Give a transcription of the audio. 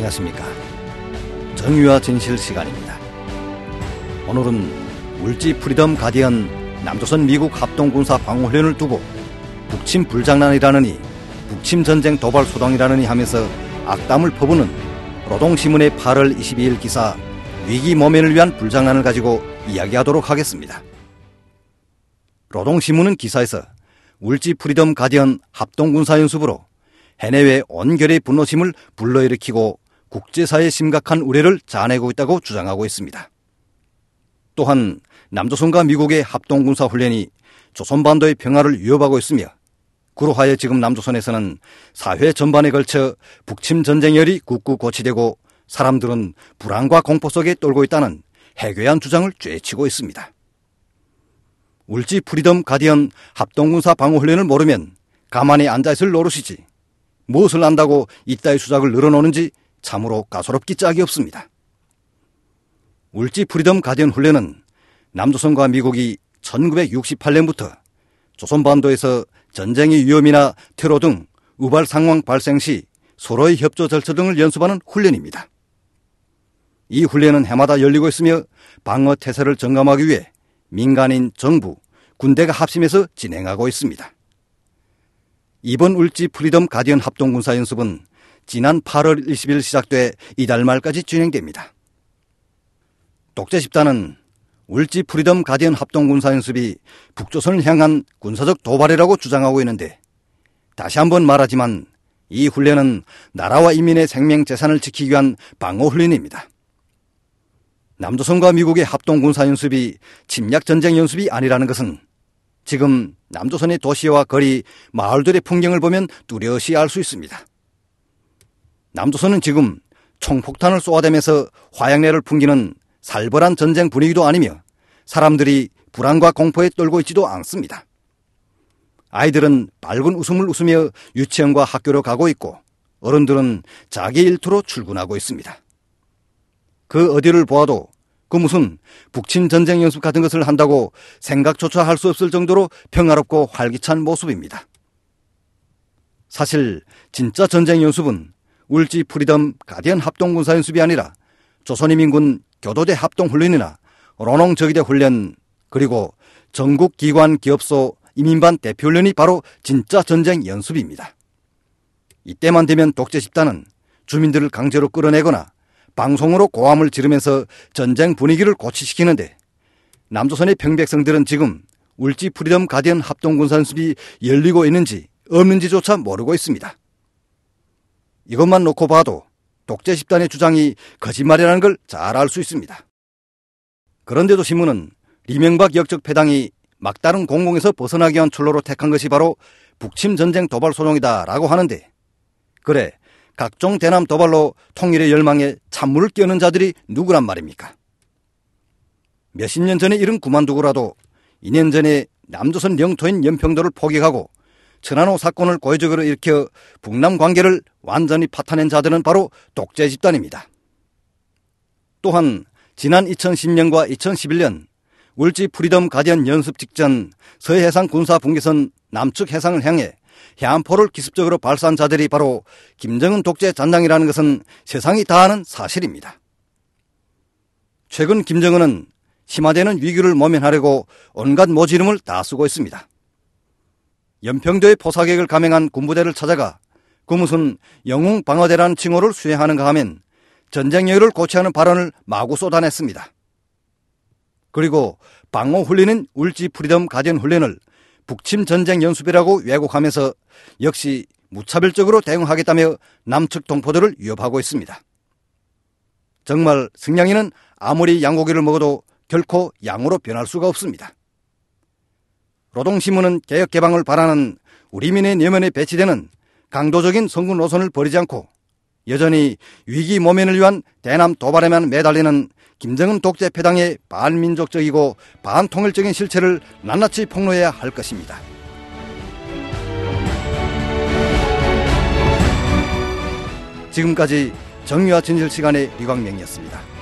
안녕하십니까. 정의와 진실 시간입니다. 오늘은 울지 프리덤 가디언 남조선 미국 합동군사 방어훈련을 두고 북침 불장난이라느니 북침전쟁 도발 소동이라느니 하면서 악담을 퍼부는 노동신문의 8월 22일 기사 위기 모면을 위한 불장난을 가지고 이야기하도록 하겠습니다. 노동신문은 기사에서 울지 프리덤 가디언 합동군사연습으로 해내외 온결의 분노심을 불러일으키고 국제사회의 심각한 우려를 자아내고 있다고 주장하고 있습니다. 또한 남조선과 미국의 합동군사훈련이 조선반도의 평화를 위협하고 있으며 그로하여 지금 남조선에서는 사회 전반에 걸쳐 북침전쟁열이 굳굳 고취되고 사람들은 불안과 공포 속에 떨고 있다는 해괴한 주장을 쬐치고 있습니다. 울지 프리덤 가디언 합동군사 방어훈련을 모르면 가만히 앉아있을 노릇이지 무엇을 안다고 이따의 수작을 늘어놓는지 참으로 가소롭기 짝이 없습니다. 울지 프리덤 가디언 훈련은 남조선과 미국이 1968년부터 조선반도에서 전쟁의 위험이나 테러 등 우발 상황 발생 시 서로의 협조 절차 등을 연습하는 훈련입니다. 이 훈련은 해마다 열리고 있으며 방어 태세를 점검하기 위해 민간인, 정부, 군대가 합심해서 진행하고 있습니다. 이번 울지 프리덤 가디언 합동군사 연습은 지난 8월 20일 시작돼 이달 말까지 진행됩니다. 독재 집단은 울지 프리덤 가디언 합동군사 연습이 북조선을 향한 군사적 도발이라고 주장하고 있는데 다시 한번 말하지만 이 훈련은 나라와 인민의 생명 재산을 지키기 위한 방어훈련입니다. 남조선과 미국의 합동군사 연습이 침략전쟁 연습이 아니라는 것은 지금 남조선의 도시와 거리, 마을들의 풍경을 보면 뚜렷이 알 수 있습니다. 남조선은 지금 총폭탄을 쏘아대면서 화약내를 풍기는 살벌한 전쟁 분위기도 아니며 사람들이 불안과 공포에 떨고 있지도 않습니다. 아이들은 밝은 웃음을 웃으며 유치원과 학교로 가고 있고 어른들은 자기 일터로 출근하고 있습니다. 그 어디를 보아도 그 무슨 북침 전쟁 연습 같은 것을 한다고 생각조차 할 수 없을 정도로 평화롭고 활기찬 모습입니다. 사실 진짜 전쟁 연습은 울지 프리덤 가디언 합동군사 연습이 아니라 조선인민군 교도대 합동훈련이나 로농저기대 훈련 그리고 전국 기관 기업소 이민반 대표훈련이 바로 진짜 전쟁 연습입니다. 이때만 되면 독재 집단은 주민들을 강제로 끌어내거나 방송으로 고함을 지르면서 전쟁 분위기를 고취시키는데 남조선의 평백성들은 지금 울지 프리덤 가디언 합동군사 연습이 열리고 있는지 없는지조차 모르고 있습니다. 이것만 놓고 봐도 독재 집단의 주장이 거짓말이라는 걸 잘 알 수 있습니다. 그런데도 신문은 이명박 역적 패당이 막다른 공공에서 벗어나기 위한 출로로 택한 것이 바로 북침전쟁 도발 소동이다라고 하는데 그래 각종 대남 도발로 통일의 열망에 찬물을 끼얹는 자들이 누구란 말입니까? 몇십 년 전에 일은 그만두고라도 2년 전에 남조선 영토인 연평도를 포격하고 천안호 사건을 고의적으로 일으켜 북남 관계를 완전히 파탄낸 자들은 바로 독재 집단입니다. 또한 지난 2010년과 2011년 울지 프리덤 가디언 연습 직전 서해상 군사 분계선 남측 해상을 향해 해안포를 기습적으로 발사한 자들이 바로 김정은 독재 잔당이라는 것은 세상이 다 아는 사실입니다. 최근 김정은은 심화되는 위기를 모면하려고 온갖 모지름을 다 쓰고 있습니다. 연평도의 포사객을 감행한 군부대를 찾아가 그 무슨 영웅방어대라는 칭호를 수행하는가 하면 전쟁 여유를 고취하는 발언을 마구 쏟아냈습니다. 그리고 방어훈련인 울지 프리덤 가디언 훈련을 북침 전쟁 연습이라고 왜곡하면서 역시 무차별적으로 대응하겠다며 남측 동포들을 위협하고 있습니다. 정말 승냥이는 아무리 양고기를 먹어도 결코 양으로 변할 수가 없습니다. 노동신문은 개혁 개방을 바라는 우리민의 내면에 배치되는 강도적인 선군 노선을 버리지 않고 여전히 위기 모면을 위한 대남 도발에만 매달리는 김정은 독재 패당의 반민족적이고 반통일적인 실체를 낱낱이 폭로해야 할 것입니다. 지금까지 정의와 진실 시간의李광명이었습니다.